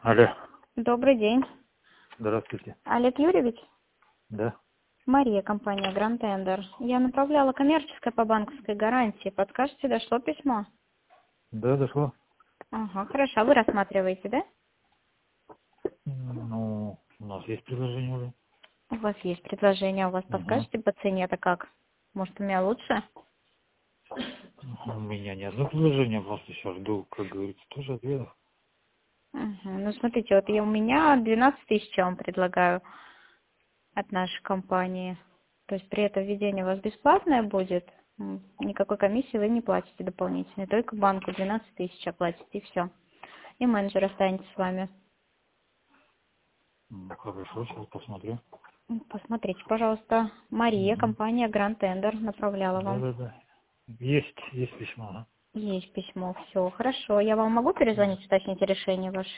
Алло, Добрый день. здравствуйте. Олег Юрьевич? Да, Мария, компания Grand Tender. Я направляла коммерческое по банковской гарантии. Подскажете, дошло письмо? да, дошло. Ага, хорошо. А вы рассматриваете, да? Ну, у нас есть предложение уже. У вас есть предложение, у вас Угу. подскажете по цене это как? Может, у меня лучше? У меня не одно предложение, просто сейчас жду, как говорится, тоже ответа. Угу. Ну, смотрите, вот у меня 12 тысяч я вам предлагаю от нашей компании. То есть при этом введение у вас бесплатное будет. Никакой комиссии вы не платите дополнительной. Только банку 12 тысяч оплатите, и все. И менеджер останется с вами. Хорошо, сейчас посмотрю. Посмотрите, пожалуйста. Мария, Угу. компания Grand Tender направляла Да, вам. да, да. Есть письмо. Ага. Есть письмо, все, хорошо. Я вам могу перезвонить, уточнить решение ваше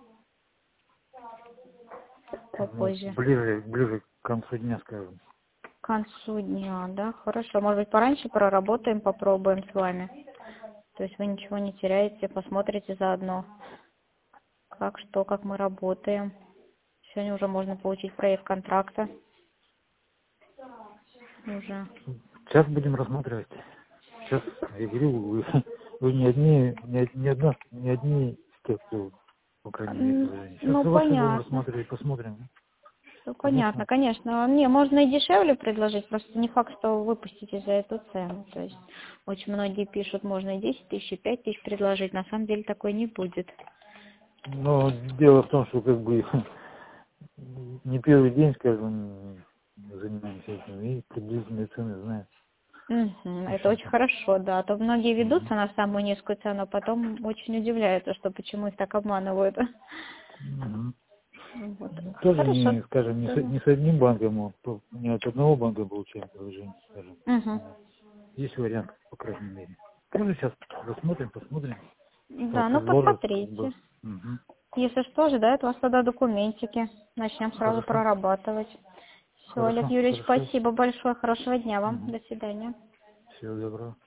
Ну, попозже? ближе к концу дня, скажем. К концу дня, да? Хорошо. Может быть, пораньше проработаем, попробуем с вами. То есть вы ничего не теряете, посмотрите заодно, как что, как мы работаем. Сегодня уже можно получить проект контракта. Уже. Сейчас будем рассматривать. Сейчас, я говорю, вы не одни, не одни из тех, кто в Украине имеет предложение. Сейчас Ну, и ваши будем понятно. рассматривать, посмотрим. Ну, понятно, Конечно. конечно. Не, можно и дешевле предложить, просто не факт, что вы выпустите за эту цену. То есть очень многие пишут, можно и 10 тысяч, и 5 тысяч предложить. На самом деле такой не будет. Но дело в том, что как бы не первый день, скажем, занимаемся этим, и приблизительные цены знаем. Мгм, В это очень общем-то. хорошо, да. А то многие ведутся Мгм. на самую низкую цену, а потом очень удивляются, что почему их так обманывают. Мгм. Вот. Тоже Хорошо. не, скажем, Тогда. не с одним банком, не от одного банка получаем предложение, скажем. Мгм. Есть вариант, по крайней мере. Тоже сейчас рассмотрим, посмотрим, что Да, ну предложат, как посмотрите. бы. Мгм. Если что, ждают вас тогда документики. Начнем сразу Хорошо, прорабатывать. Все, Олег Юрьевич, хорошо. спасибо большое. Хорошего дня вам. Угу. До свидания. Всего доброго.